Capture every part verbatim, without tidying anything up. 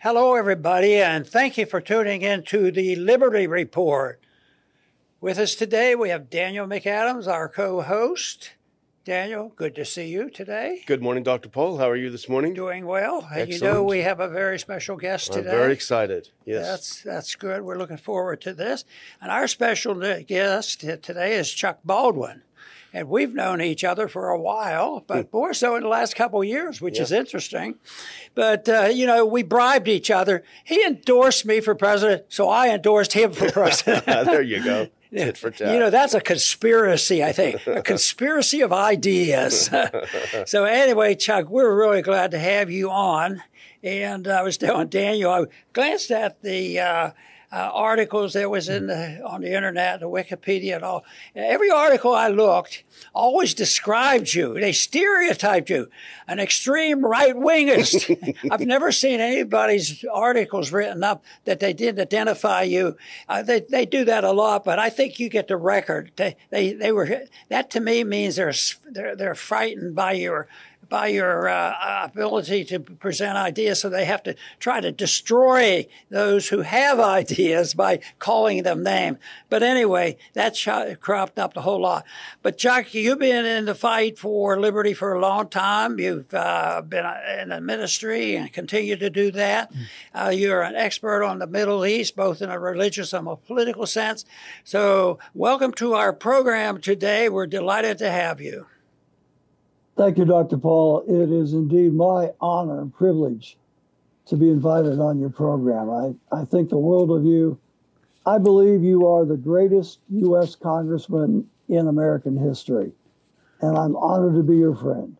Hello, everybody, and thank you for tuning in to the Liberty Report. With us today, we have Daniel McAdams, our co-host. Daniel, good to see you today. Good morning, Doctor Paul. How are you this morning? Doing well. Excellent. You know we have a very special guest today. I'm very excited. Yes. That's that's good. We're looking forward to this. And our special guest today is Chuck Baldwin. And we've known each other for a while, but more so in the last couple of years, which yeah. is interesting. But, uh, you know, we bribed each other. He endorsed me for president, so I endorsed him for president. There you go. Tit for tat. You know, that's a conspiracy, I think, a conspiracy of ideas. So anyway, Chuck, we're really glad to have you on. And I was telling Daniel, I glanced at the uh, uh, articles that was in the, on the internet, the Wikipedia and all. Every article I looked always described you. They stereotyped you, an extreme right-wingist. I've never seen anybody's articles written up that they didn't identify you. Uh, they they do that a lot, but I think you get the record. They they they were that to me means they're they're they're frightened by your. by your uh, ability to present ideas, so they have to try to destroy those who have ideas by calling them names. But anyway, that sh- cropped up a whole lot. But Chuck, you've been in the fight for liberty for a long time. You've uh, been in the ministry and continue to do that. Uh, you're an expert on the Middle East, both in a religious and a political sense. So welcome to our program today. We're delighted to have you. Thank you, Doctor Paul. It is indeed my honor and privilege to be invited on your program. I, I think the world of you. I believe you are the greatest U S congressman in American history, and I'm honored to be your friend.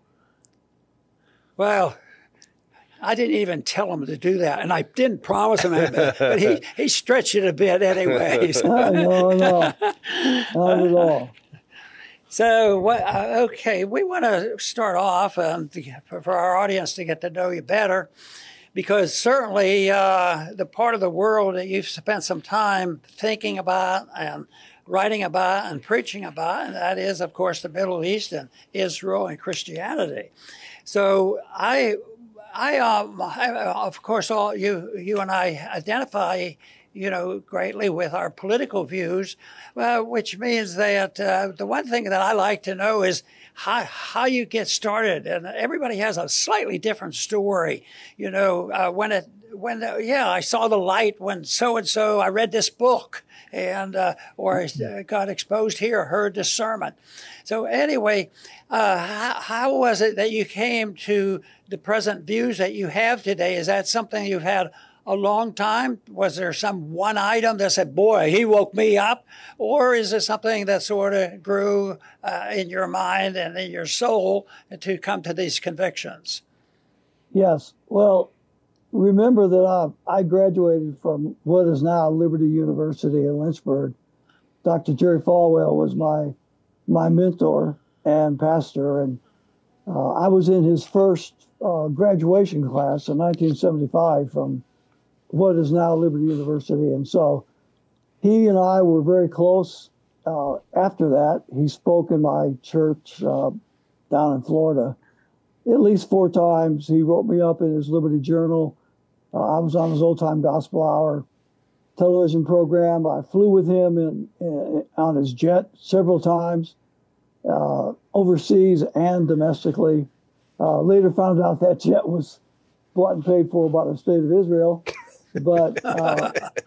Well, I didn't even tell him to do that, and I didn't promise him anything, but he, he stretched it a bit anyways. no, no, not at all. So, what, uh, okay, we want to start off um, to, for our audience to get to know you better, because certainly uh, the part of the world that you've spent some time thinking about and writing about and preaching about, and that is, of course, the Middle East and Israel and Christianity. So, I, I, um, I of course, all you, you and I identify, you know, greatly with our political views, uh, which means that uh, the one thing that I like to know is how how you get started. And everybody has a slightly different story. You know, uh, when it when the, yeah, I saw the light when so and so. I read this book, and uh, or I got exposed here, heard this sermon. So anyway, uh, how, how was it that you came to the present views that you have today? Is that something you've had a long time? Was there some one item that said, boy, he woke me up? Or is it something that sort of grew uh, in your mind and in your soul to come to these convictions? Yes. Well, remember that I, I graduated from what is now Liberty University in Lynchburg. Doctor Jerry Falwell was my my mentor and pastor, and uh, I was in his first uh, graduation class in nineteen seventy-five from what is now Liberty University. And so he and I were very close. Uh, after that, he spoke in my church uh, down in Florida at least four times. He wrote me up in his Liberty Journal. Uh, I was on his Old Time Gospel Hour television program. I flew with him in, in, on his jet several times, uh, overseas and domestically. Uh, later found out that jet was bought and paid for by the State of Israel. But uh,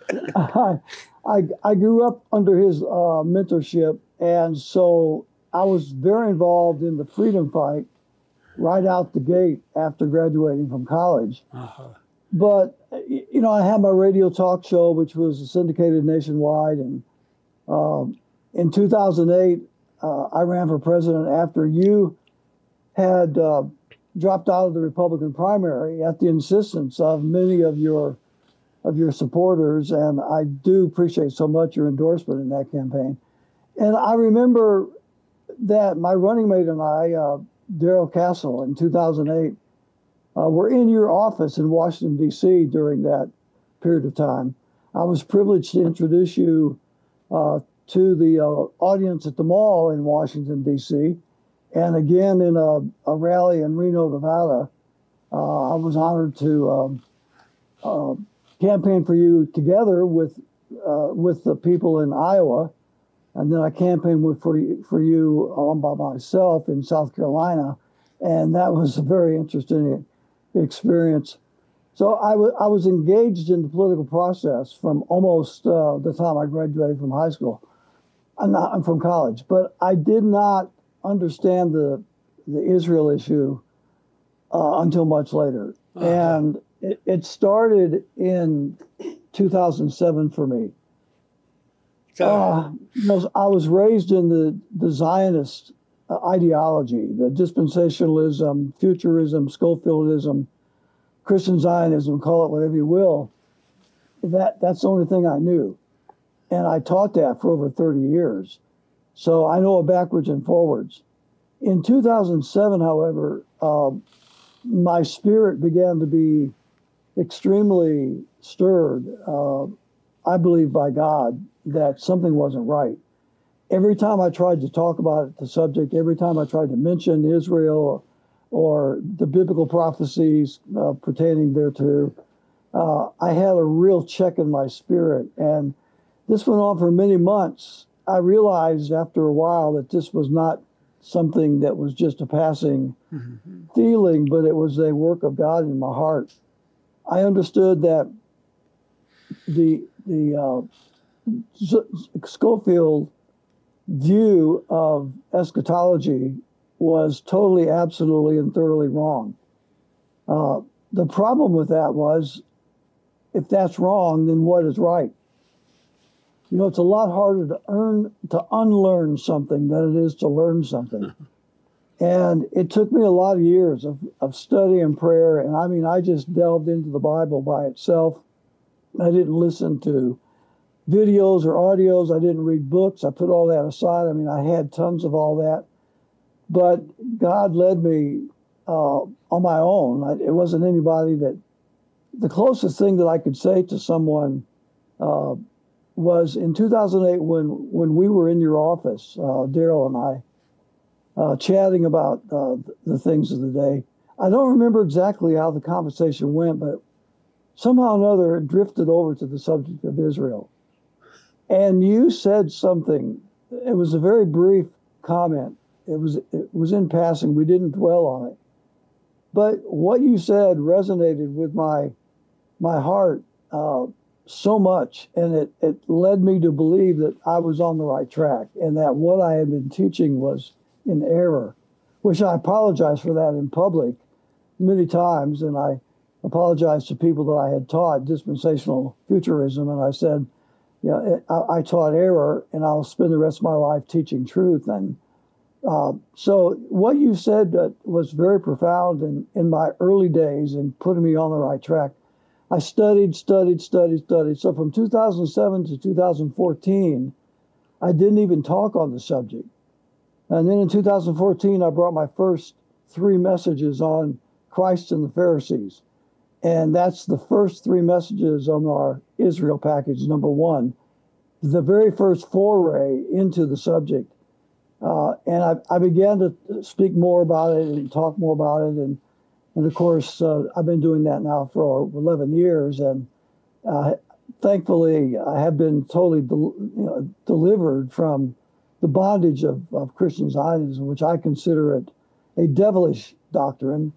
I, I I grew up under his uh, mentorship, and so I was very involved in the freedom fight right out the gate after graduating from college. Uh-huh. But, you know, I had my radio talk show, which was syndicated nationwide. And um, in two thousand eight, uh, I ran for president after you had uh, dropped out of the Republican primary at the insistence of many of your of your supporters, and I do appreciate so much your endorsement in that campaign. And I remember that my running mate and I, uh, Darrell Castle, in two thousand eight, uh, were in your office in Washington, D C during that period of time. I was privileged to introduce you uh, to the uh, audience at the mall in Washington, D C, and again in a, a rally in Reno, Nevada. Uh, I was honored to um, uh, Campaign for You together with uh, with the people in Iowa, and then I campaigned with for for you all by myself in South Carolina, and that was a very interesting experience. So I, w- I was engaged in the political process from almost uh, the time I graduated from high school. I'm not I'm from college, but I did not understand the the Israel issue uh, until much later, uh-huh. and it, it started in two thousand seven for me. Uh, you know, I was raised in the, the Zionist uh, ideology, the dispensationalism, futurism, Schofieldism, Christian Zionism, call it whatever you will. That that's the only thing I knew. And I taught that for over thirty years. So I know it backwards and forwards. In two thousand seven, however, uh, my spirit began to be extremely stirred, uh, I believe by God, that something wasn't right. Every time I tried to talk about the subject, every time I tried to mention Israel or, or the biblical prophecies uh, pertaining thereto, uh, I had a real check in my spirit. And this went on for many months. I realized after a while that this was not something that was just a passing mm-hmm. feeling, but it was a work of God in my heart. I understood that the the uh, Scofield view of eschatology was totally, absolutely, and thoroughly wrong. Uh, the problem with that was, if that's wrong, then what is right? You know, it's a lot harder to earn, to unlearn something than it is to learn something. And it took me a lot of years of, of study and prayer. And I mean, I just delved into the Bible by itself. I didn't listen to videos or audios. I didn't read books. I put all that aside. I mean, I had tons of all that. But God led me uh, on my own. I, it wasn't anybody that, the closest thing that I could say to someone uh, was in two thousand eight when, when we were in your office, uh, Daryl and I, uh, chatting about uh, the things of the day. I don't remember exactly how the conversation went, but somehow or another it drifted over to the subject of Israel. And you said something. It was a very brief comment. It was it was in passing. We didn't dwell on it. But what you said resonated with my my heart uh, so much, and it, it led me to believe that I was on the right track and that what I had been teaching was in error, which I apologize for that in public many times. And I apologized to people that I had taught dispensational futurism. And I said, yeah, it, I, I taught error, and I'll spend the rest of my life teaching truth. And uh, so what you said uh, was very profound in, in my early days and putting me on the right track. I studied, studied, studied, studied. So from two thousand seven to two thousand fourteen, I didn't even talk on the subject. And then in two thousand fourteen, I brought my first three messages on Christ and the Pharisees. And that's the first three messages on our Israel package, number one, the very first foray into the subject. Uh, and I, I began to speak more about it and talk more about it. And, and of course, uh, I've been doing that now for eleven years. And uh, thankfully, I have been totally del- you know, delivered from the bondage of, of Christian Zionism, which I consider it a devilish doctrine.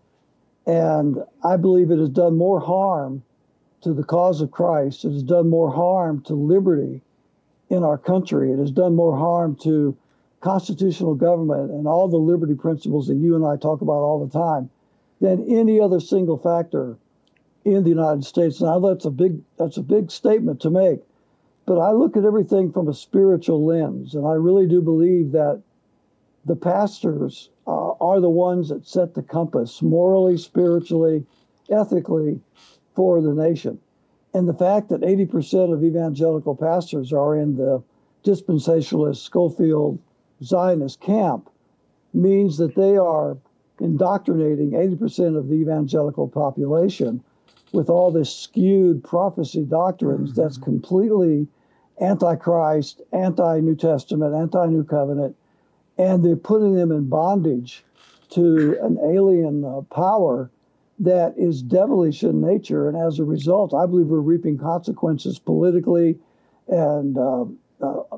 And I believe it has done more harm to the cause of Christ. It has done more harm to liberty in our country. It has done more harm to constitutional government and all the liberty principles that you and I talk about all the time than any other single factor in the United States. Now, that's a big, that's a big statement to make. But I look at everything from a spiritual lens, and I really do believe that the pastors uh, are the ones that set the compass morally, spiritually, ethically for the nation. And the fact that eighty percent of evangelical pastors are in the dispensationalist, Scofield, Zionist camp means that they are indoctrinating eighty percent of the evangelical population with all this skewed prophecy doctrines mm-hmm. that's completely anti-Christ, anti-New Testament, anti-New Covenant, and they're putting them in bondage to an alien uh, power that is devilish in nature. And as a result, I believe we're reaping consequences politically and uh, uh,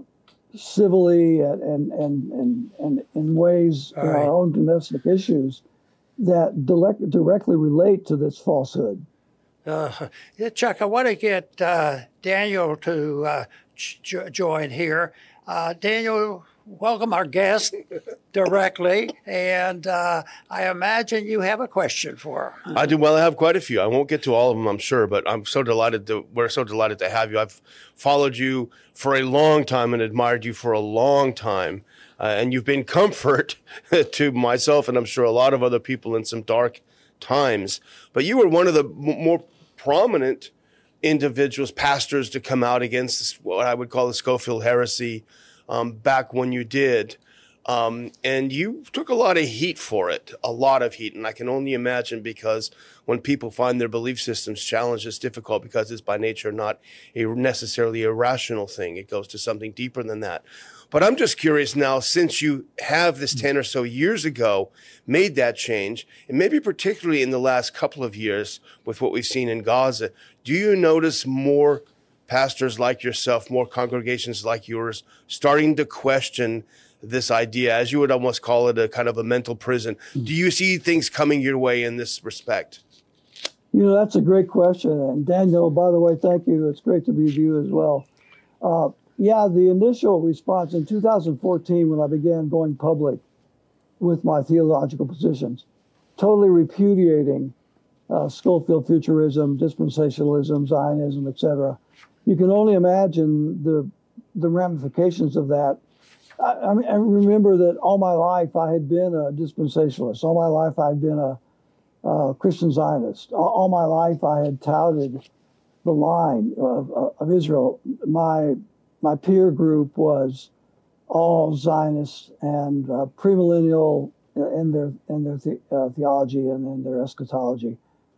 civilly and, and, and, and, and in ways in our own domestic issues that direct, directly relate to this falsehood. Uh, Chuck, I want to get uh, Daniel to uh, j- join here. Uh, Daniel, welcome our guest directly, and uh, I imagine you have a question for her. I do. Well, I have quite a few. I won't get to all of them, I'm sure, but I'm so delighted to, we're so delighted to have you. I've followed you for a long time and admired you for a long time, uh, and you've been comfort to myself and I'm sure a lot of other people in some dark times. But you were one of the m- more prominent individuals, pastors, to come out against this, what I would call the Scofield heresy um, back when you did. Um, and you took a lot of heat for it, a lot of heat. And I can only imagine, because when people find their belief systems challenged, it's difficult because it's by nature not a necessarily a rational thing. It goes to something deeper than that. But I'm just curious now, since you have this ten or so years ago made that change, and maybe particularly in the last couple of years with what we've seen in Gaza, do you notice more pastors like yourself, more congregations like yours, starting to question this idea, as you would almost call it, a kind of a mental prison? Do you see things coming your way in this respect? You know, that's a great question. And Daniel, by the way, thank you. It's great to be with you as well. Uh, yeah, the initial response in two thousand fourteen, when I began going public with my theological positions, totally repudiating uh, Scofield futurism, dispensationalism, Zionism, et cetera. You can only imagine the the ramifications of that. I, I, mean, I remember that all my life I had been a dispensationalist. All my life I had been a uh, Christian Zionist. All, all my life I had touted the line of, of Israel. My my peer group was all Zionists and uh, premillennial in their in their the, uh, theology and in their eschatology.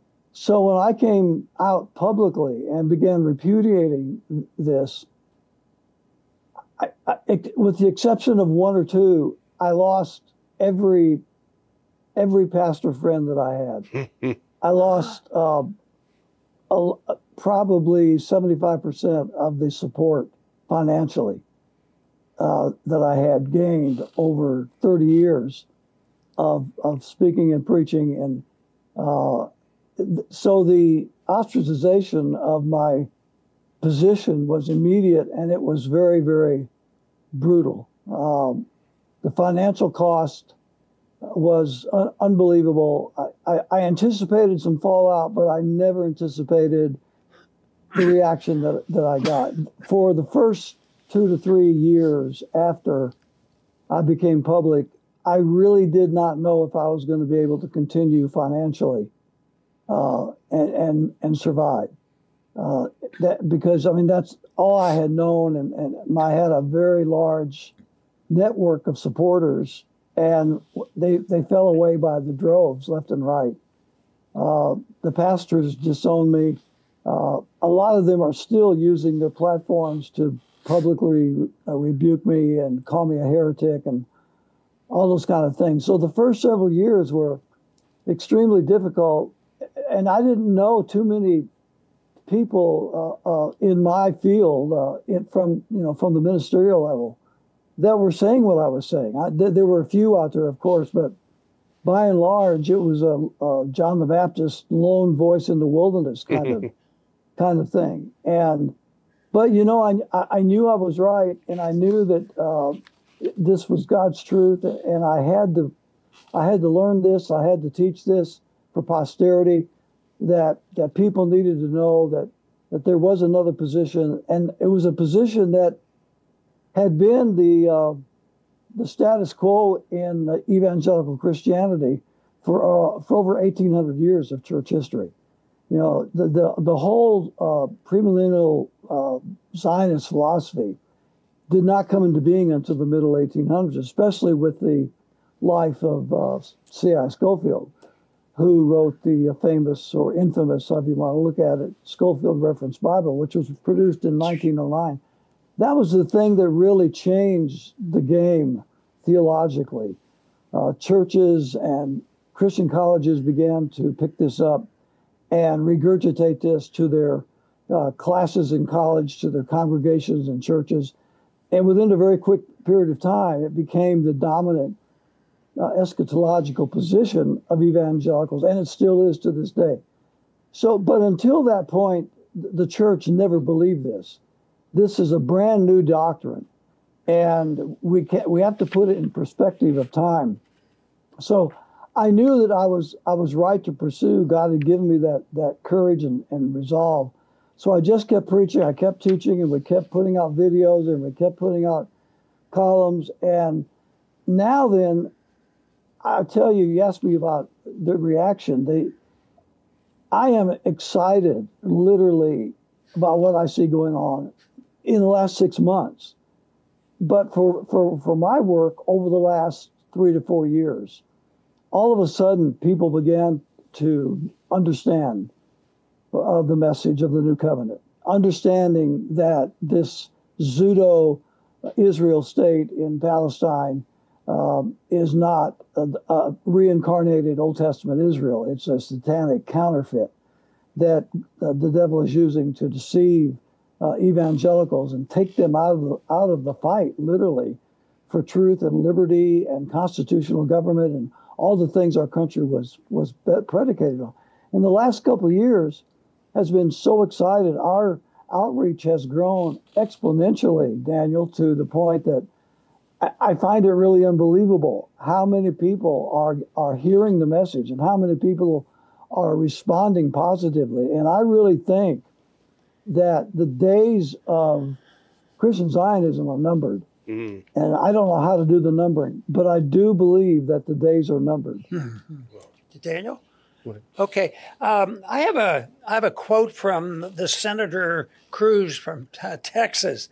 So when I came out publicly and began repudiating this, I, I, it, with the exception of one or two, I lost every every pastor friend that I had. I lost uh, a, probably seventy-five percent of the support financially uh, that I had gained over thirty years of of speaking and preaching, and uh, so the ostracization of my position was immediate, and it was very, very brutal. Um, the financial cost was un- unbelievable. I, I, I anticipated some fallout, but I never anticipated the reaction that, that I got. For the first two to three years after I became public, I really did not know if I was going to be able to continue financially uh, and, and, and survive. Uh, that, because, I mean, that's all I had known, and, and I had a very large network of supporters, and they they fell away by the droves, left and right. Uh, the pastors disowned me. Uh, a lot of them are still using their platforms to publicly uh, rebuke me and call me a heretic and all those kind of things. So the first several years were extremely difficult, and I didn't know too many people uh, uh, in my field, uh, in, from you know from the ministerial level, that were saying what I was saying. I, th- there were a few out there, of course, but by and large, it was a, a John the Baptist lone voice in the wilderness kind of kind of thing. And but you know, I I knew I was right, and I knew that uh, this was God's truth, and I had to I had to learn this. I had to teach this for posterity. That that people needed to know that that there was another position, and it was a position that had been the uh, the status quo in uh, evangelical Christianity for uh, for over eighteen hundred years of church history. You know, the the the whole uh, premillennial uh, Zionist philosophy did not come into being until the middle eighteen hundreds, especially with the life of uh, C I Scofield, who wrote the famous or infamous, if you want to look at it, Scofield Reference Bible, which was produced in nineteen oh nine. That was the thing that really changed the game theologically. Uh, churches and Christian colleges began to pick this up and regurgitate this to their uh, classes in college, to their congregations and churches. And within a very quick period of time, it became the dominant uh, eschatological position of evangelicals, and it still is to this day. So, but until that point, the church never believed this. This is a brand new doctrine, and we can we have to put it in perspective of time. So, I knew that I was I was right to pursue. God had given me that that courage and, and resolve. So I just kept preaching. I kept teaching, and we kept putting out videos, and we kept putting out columns. And now then, I tell you, you asked me about the reaction. They, I am excited, literally, about what I see going on in the last six months. But for, for, for my work over the last three to four years, all of a sudden, people began to understand uh, the message of the New Covenant, understanding that this pseudo-Israel state in Palestine um, is not a, a reincarnated Old Testament Israel. It's a satanic counterfeit that uh, the devil is using to deceive uh, evangelicals and take them out of the, out of the fight, literally, for truth and liberty and constitutional government and all the things our country was was predicated on. In the last couple of years has been so excited. Our outreach has grown exponentially, Daniel, to the point that I, I find it really unbelievable how many people are are hearing the message and how many people are responding positively. And I really think that the days of Christian Zionism are numbered. Mm-hmm. And I don't know how to do the numbering, but I do believe that the days are numbered. Mm-hmm. Daniel? Okay. Um, I have a I have a quote from the Senator Cruz from uh, Texas.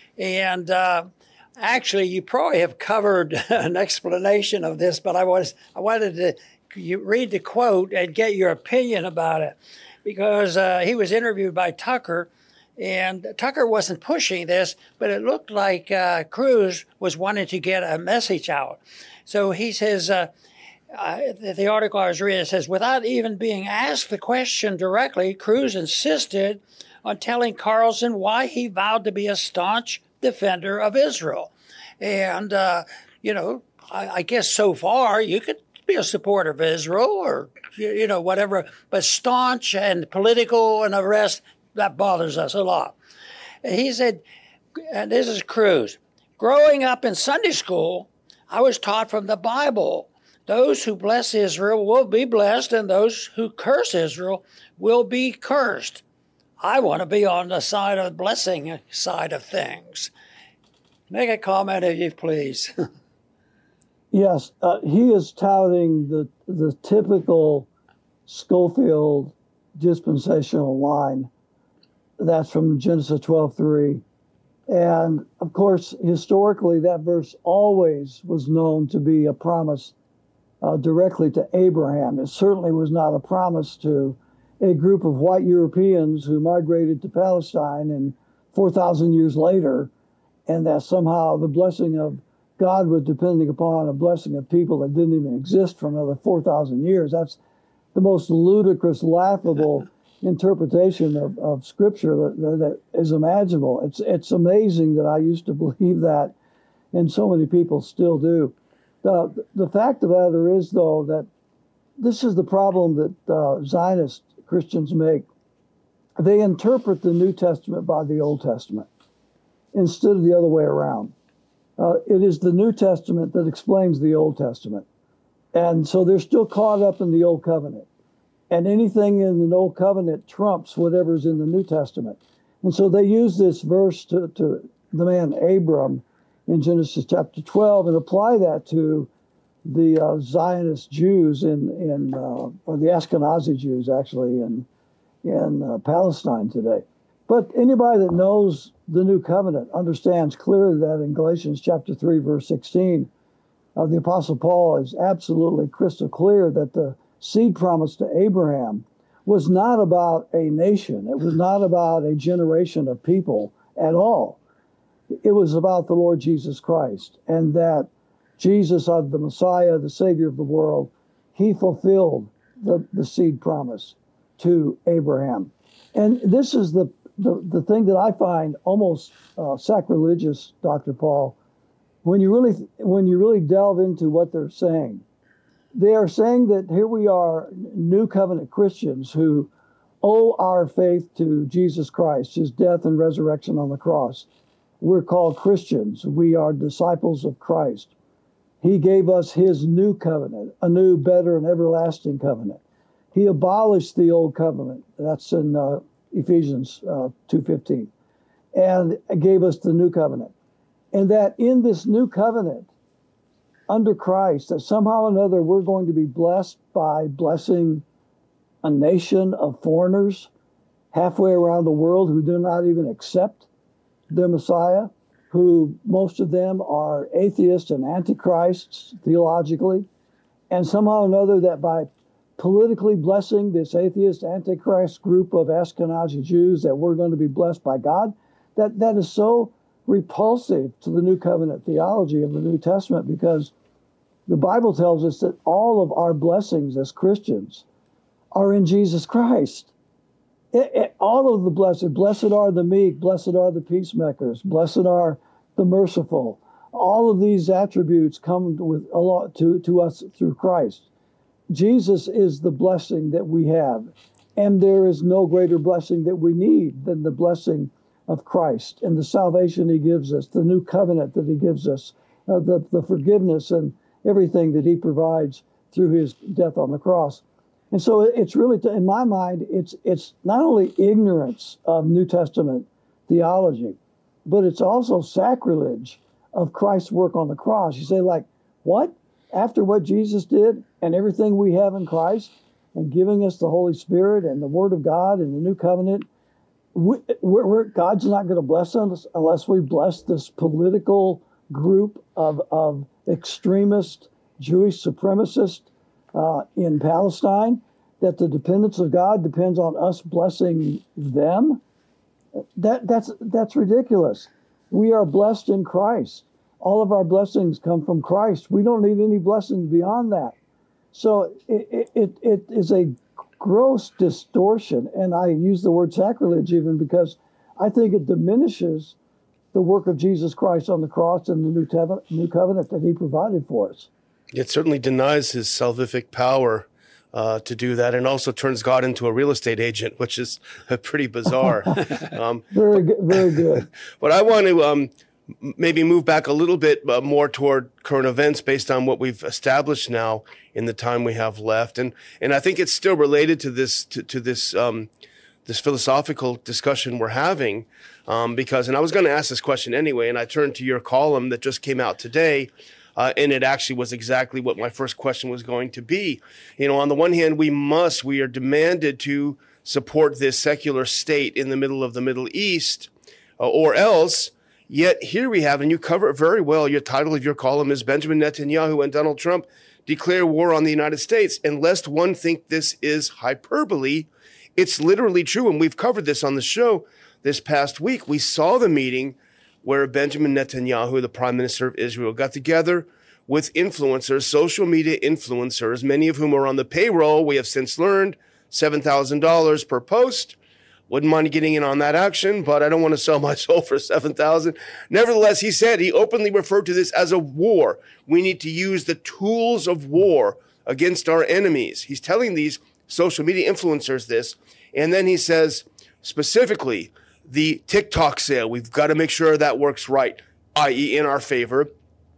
And uh, actually, you probably have covered an explanation of this, but I was I wanted to you read the quote and get your opinion about it. Because uh, he was interviewed by Tucker, and Tucker wasn't pushing this, but it looked like uh, Cruz was wanting to get a message out. So he says, uh, uh, the article I was reading says, without even being asked the question directly, Cruz insisted on telling Carlson why he vowed to be a staunch defender of Israel. And, uh, you know, I, I guess so far you could be a supporter of Israel or, you know, whatever, but staunch and political and the rest, that bothers us a lot. He said, and this is Cruz, growing up in Sunday school, I was taught from the Bible, those who bless Israel will be blessed and those who curse Israel will be cursed. I want to be on the side of the blessing side of things. Make a comment if you please. Yes, uh, he is touting the the typical Schofield dispensational line. That's from Genesis twelve three. And of course, historically, that verse always was known to be a promise uh, directly to Abraham. It certainly was not a promise to a group of white Europeans who migrated to Palestine and four thousand years later, and that somehow the blessing of God was depending upon a blessing of people that didn't even exist for another four thousand years. That's the most ludicrous, laughable interpretation of, of Scripture that, that is imaginable. It's it's amazing that I used to believe that, and so many people still do. The, the fact of the matter is, though, that this is the problem that uh, Zionist Christians make. They interpret the New Testament by the Old Testament instead of the other way around. Uh, it is the New Testament that explains the Old Testament. And so they're still caught up in the Old Covenant. And anything in the Old Covenant trumps whatever's in the New Testament. And so they use this verse to, to the man Abram in Genesis chapter twelve and apply that to the uh, Zionist Jews in, in uh, or the Ashkenazi Jews actually in, in uh, Palestine today. But anybody that knows the New Covenant understands clearly that in Galatians chapter three, verse sixteen, uh, the Apostle Paul is absolutely crystal clear that the seed promised to Abraham was not about a nation. It was not about a generation of people at all. It was about the Lord Jesus Christ, and that Jesus, the Messiah, the Savior of the world, he fulfilled the, the seed promise to Abraham. And this is the, the, the thing that I find almost uh, sacrilegious, Doctor Paul, when you really when you really delve into what they're saying. They are saying that here we are, New Covenant Christians who owe our faith to Jesus Christ, his death and resurrection on the cross. We're called Christians. We are disciples of Christ. He gave us his new covenant, a new, better, and everlasting covenant. He abolished the old covenant. That's in uh, Ephesians uh, two fifteen. And gave us the new covenant. And that in this new covenant, under Christ, that somehow or another we're going to be blessed by blessing a nation of foreigners halfway around the world who do not even accept their Messiah, who most of them are atheists and antichrists theologically, and somehow or another that by politically blessing this atheist antichrist group of Ashkenazi Jews that we're going to be blessed by God, that, that is so repulsive to the New Covenant theology of the New Testament, because the Bible tells us that all of our blessings as Christians are in Jesus Christ. It, it, all of the blessed, blessed are the meek, blessed are the peacemakers, blessed are the merciful. All of these attributes come with a lot to, to us through Christ. Jesus is the blessing that we have, and there is no greater blessing that we need than the blessing of Christ and the salvation he gives us, the new covenant that he gives us, uh, the, the forgiveness and everything that he provides through his death on the cross. And so it's really, in my mind, it's it's not only ignorance of New Testament theology, but it's also sacrilege of Christ's work on the cross. You say, like, what? After what Jesus did and everything we have in Christ and giving us the Holy Spirit and the Word of God and the new covenant, we, we're, we're, God's not going to bless us unless we bless this political group of, of extremist Jewish supremacists uh, in Palestine, that the dependence of God depends on us blessing them. That, that's, that's ridiculous. We are blessed in Christ. All of our blessings come from Christ. We don't need any blessings beyond that. So it, it, it is a gross distortion, and I use the word sacrilege even because I think it diminishes the work of Jesus Christ on the cross and the new, tev- new covenant that he provided for us. It certainly denies his salvific power uh, to do that, and also turns God into a real estate agent, which is uh, pretty bizarre. um, very good, very good. But I want to um, maybe move back a little bit uh, more toward current events based on what we've established now in the time we have left, and and I think it's still related to this to, to this um, this philosophical discussion we're having, um, because and I was going to ask this question anyway, and I turned to your column that just came out today. Uh, and it actually was exactly what my first question was going to be. You know, on the one hand, we must, we are demanded to support this secular state in the middle of the Middle East, uh, or else, yet here we have, and you cover it very well, your title of your column is Benjamin Netanyahu and Donald Trump declare war on the United States. And lest one think this is hyperbole, it's literally true. And we've covered this on the show this past week. We saw the meeting where Benjamin Netanyahu, the prime minister of Israel, got together with influencers, social media influencers, many of whom are on the payroll. We have since learned seven thousand dollars per post. Wouldn't mind getting in on that action, but I don't want to sell my soul for seven thousand dollars. Nevertheless, he said, he openly referred to this as a war. We need to use the tools of war against our enemies. He's telling these social media influencers this. And then he says, specifically, the TikTok sale, we've got to make sure that works right, that is in our favor,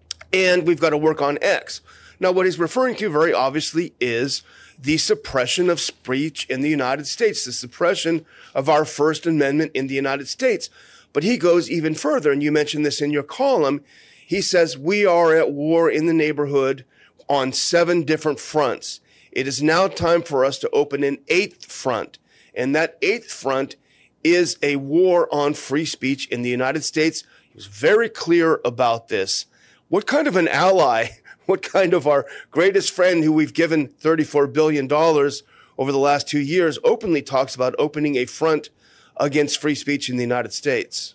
and we've got to work on X. Now, what he's referring to very obviously is the suppression of speech in the United States, the suppression of our First Amendment in the United States. But he goes even further, and you mentioned this in your column. He says, we are at war in the neighborhood on seven different fronts. It is now time for us to open an eighth front, and that eighth front is a war on free speech in the United States. He was very clear about this. What kind of an ally, what kind of our greatest friend who we've given thirty-four billion dollars over the last two years openly talks about opening a front against free speech in the United States?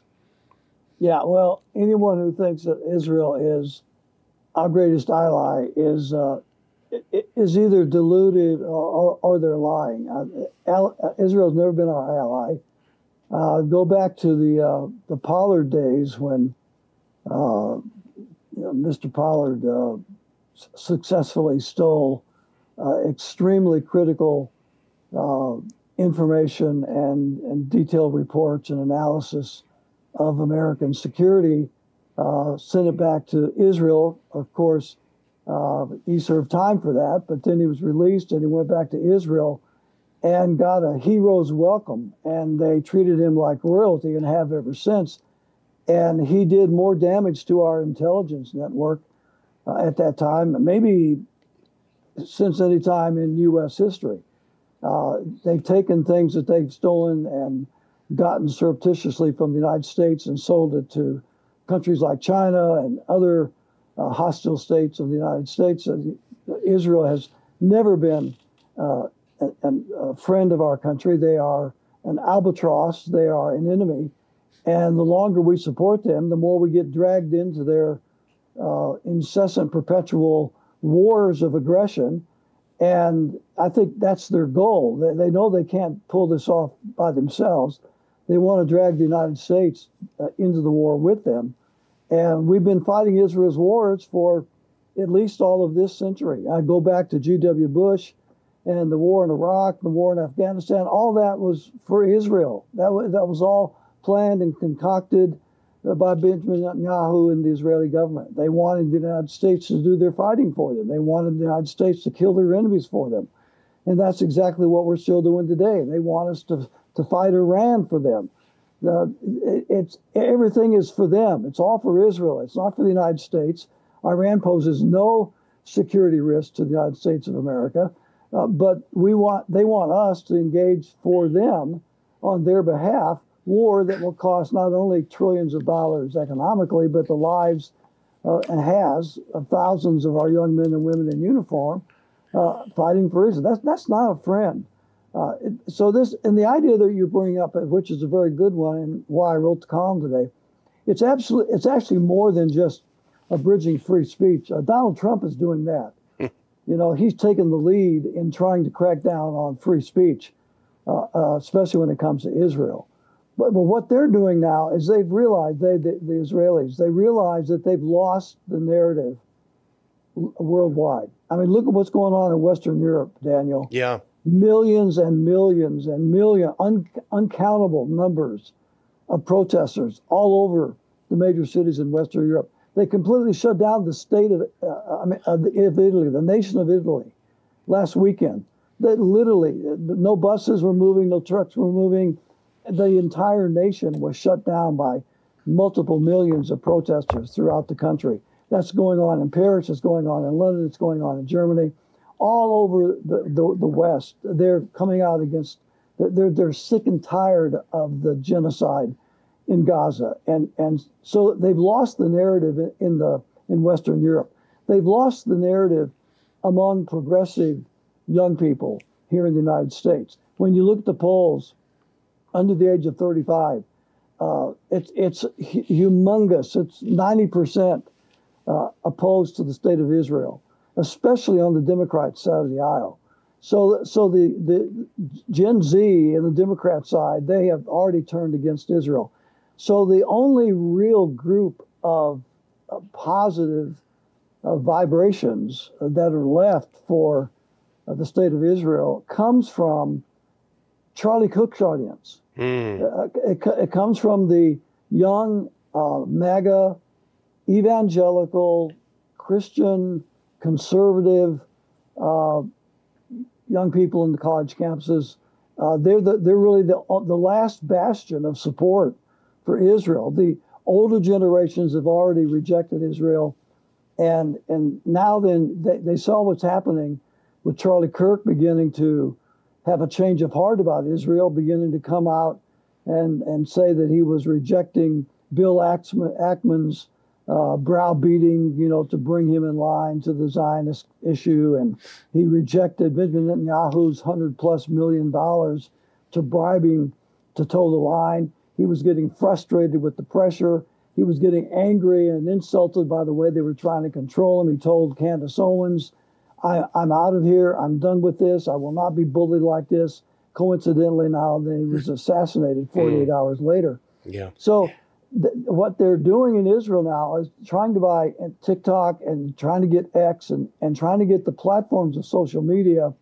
Yeah, well, anyone who thinks that Israel is our greatest ally is uh, is either deluded or, or, or they're lying. Uh, Israel's never been our ally. Uh, go back to the uh, the Pollard days when uh, you know, Mister Pollard uh, s- successfully stole uh, extremely critical uh, information and, and detailed reports and analysis of American security, uh, sent it back to Israel. Of course, uh, he served time for that, but then he was released and he went back to Israel and got a hero's welcome. And they treated him like royalty and have ever since. And he did more damage to our intelligence network uh, at that time, maybe since any time in U S history. Uh, they've taken things that they've stolen and gotten surreptitiously from the United States and sold it to countries like China and other uh, hostile states of the United States. Uh, Israel has never been uh, a, a friend of our country. They are an albatross. They are an enemy. And the longer we support them, the more we get dragged into their uh, incessant, perpetual wars of aggression. And I think that's their goal. They, they know they can't pull this off by themselves. They want to drag the United States uh, into the war with them. And we've been fighting Israel's wars for at least all of this century. I go back to G W Bush and the war in Iraq, the war in Afghanistan. All that was for Israel. That was, that was all planned and concocted by Benjamin Netanyahu and the Israeli government. They wanted the United States to do their fighting for them. They wanted the United States to kill their enemies for them. And that's exactly what we're still doing today. They want us to, to fight Iran for them. Uh, it, it's everything is for them. It's all for Israel. It's not for the United States. Iran poses no security risk to the United States of America, uh, but we want they want us to engage for them on their behalf. War that will cost not only trillions of dollars economically, but the lives uh, and has of thousands of our young men and women in uniform uh, fighting for Israel. That's that's not a friend. Uh, it, so this and the idea that you bring up, which is a very good one, and why I wrote the column today, it's absolutely it's actually more than just abridging free speech. Uh, Donald Trump is doing that. You know, he's taken the lead in trying to crack down on free speech, uh, uh, especially when it comes to Israel. But, but what they're doing now is they've realized, they, the, the Israelis, they realize that they've lost the narrative worldwide. I mean, look at what's going on in Western Europe, Daniel. Yeah. Millions and millions and million, un, uncountable numbers of protesters all over the major cities in Western Europe. They completely shut down the state of, uh, I mean, of Italy, the nation of Italy, last weekend. That literally, no buses were moving, no trucks were moving. The entire nation was shut down by multiple millions of protesters throughout the country. That's going on in Paris, it's going on in London, it's going on in Germany, all over the, the, the West. They're coming out against, they're, they're sick and tired of the genocide in Gaza. And, and so they've lost the narrative in, the, in Western Europe. They've lost the narrative among progressive young people here in the United States. When you look at the polls, under the age of thirty-five, uh, it's it's humongous. It's ninety percent uh, opposed to the state of Israel, especially on the Democrat side of the aisle. So, so the, the Gen Z and the Democrat side, they have already turned against Israel. So the only real group of, of positive uh, vibrations that are left for uh, the state of Israel comes from Charlie Cook's audience. Mm. Uh, it, it comes from the young, uh, MAGA, evangelical, Christian, conservative uh, young people in the college campuses. Uh, they're the, they're really the the last bastion of support for Israel. The older generations have already rejected Israel, and and now then they, they saw what's happening with Charlie Kirk beginning to have a change of heart about Israel, beginning to come out and, and say that he was rejecting Bill Ackman, Ackman's uh, browbeating, you know, to bring him in line to the Zionist issue. And he rejected Benjamin Netanyahu's one hundred plus million dollars to bribe him to toe the line. He was getting frustrated with the pressure. He was getting angry and insulted by the way they were trying to control him. He told Candace Owens, I, I'm out of here. I'm done with this. I will not be bullied like this. Coincidentally, now then he was assassinated forty-eight mm. hours later. Yeah. So th- what they're doing in Israel now is trying to buy TikTok and trying to get X and, and trying to get the platforms of social media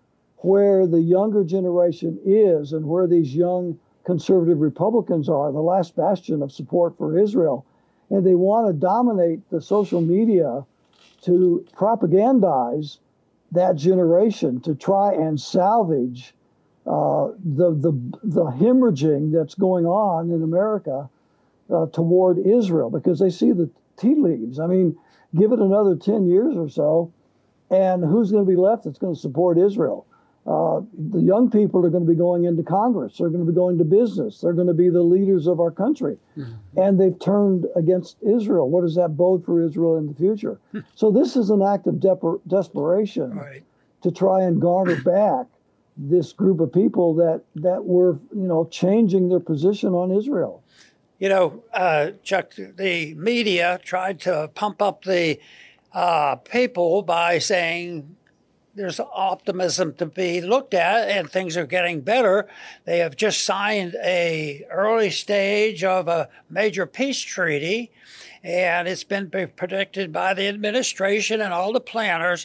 where the younger generation is and where these young conservative Republicans are, the last bastion of support for Israel. And they want to dominate the social media to propagandize that generation, to try and salvage uh, the, the, the hemorrhaging that's going on in America uh, toward Israel, because they see the tea leaves. I mean, give it another ten years or so, and who's going to be left that's going to support Israel? Uh, the young people are going to be going into Congress. They're going to be going to business. They're going to be the leaders of our country. Mm-hmm. And they've turned against Israel. What does that bode for Israel in the future? So this is an act of de- desperation right. to try and garner back this group of people that, that were, you know, changing their position on Israel. You know, uh, Chuck, the media tried to pump up the uh, people by saying there's optimism to be looked at and things are getting better. They have just signed a early stage of a major peace treaty, and it's been predicted by the administration and all the planners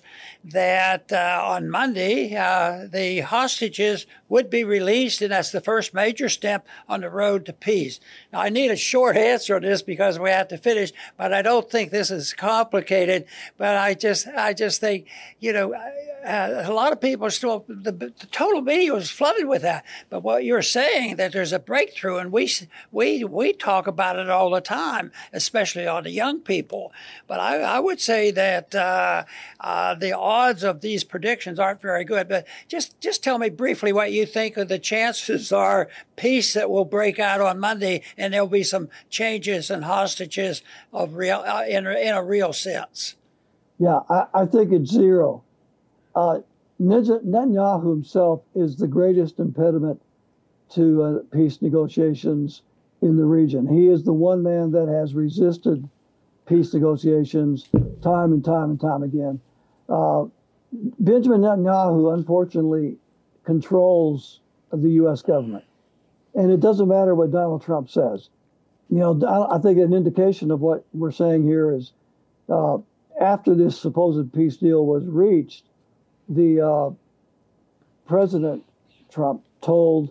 that uh, on Monday uh, the hostages would be released, and that's the first major step on the road to peace. Now, I need a short answer on this because we have to finish, but I don't think this is complicated. But I just, I just think, you know, uh, a lot of people are still, the, the total media was flooded with that. But what you're saying, that there's a breakthrough, and we, we, we talk about it all the time, especially on the young people. But I, I would say that uh, uh, the odds of these predictions aren't very good. But just, just tell me briefly what you think of the chances are peace that will break out on Monday, and there'll be some changes and hostages of real uh, in in a real sense. Yeah, I, I think it's zero. Uh, Netanyahu himself is the greatest impediment to uh, peace negotiations in the region. He is the one man that has resisted peace negotiations time and time and time again. Uh, Benjamin Netanyahu, unfortunately, controls the U S government. And it doesn't matter what Donald Trump says. You know, I think an indication of what we're saying here is uh, after this supposed peace deal was reached, the uh, President Trump told,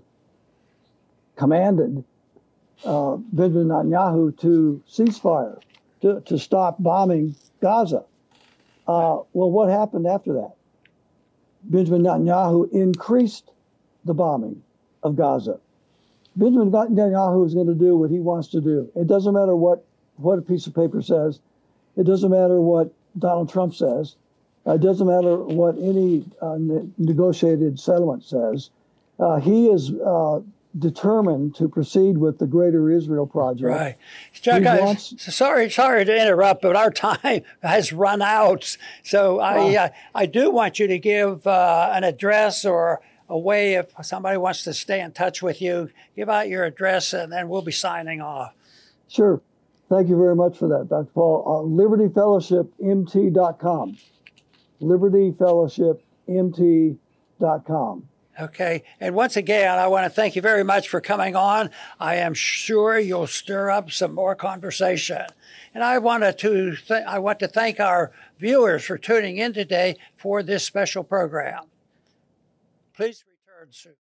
commanded uh, Benjamin Netanyahu to cease fire, to, to stop bombing Gaza. Uh, well, what happened after that? Benjamin Netanyahu increased the bombing of Gaza. Benjamin Netanyahu is going to do what he wants to do. It doesn't matter what, what a piece of paper says. It doesn't matter what Donald Trump says. Uh, it doesn't matter what any uh, ne- negotiated settlement says. Uh, he is uh, determined to proceed with the Greater Israel Project. Right. Chuck, I, wants... sorry, sorry to interrupt, but our time has run out. So I, uh, I do want you to give uh, an address or a way if somebody wants to stay in touch with you, give out your address, and then we'll be signing off. Sure. Thank you very much for that, Doctor Paul. Uh, Liberty Fellowship M T dot com. Liberty Fellowship M T dot com. Okay. And once again, I want to thank you very much for coming on. I am sure you'll stir up some more conversation. And I wanted to th- I want to thank our viewers for tuning in today for this special program. Please return soon.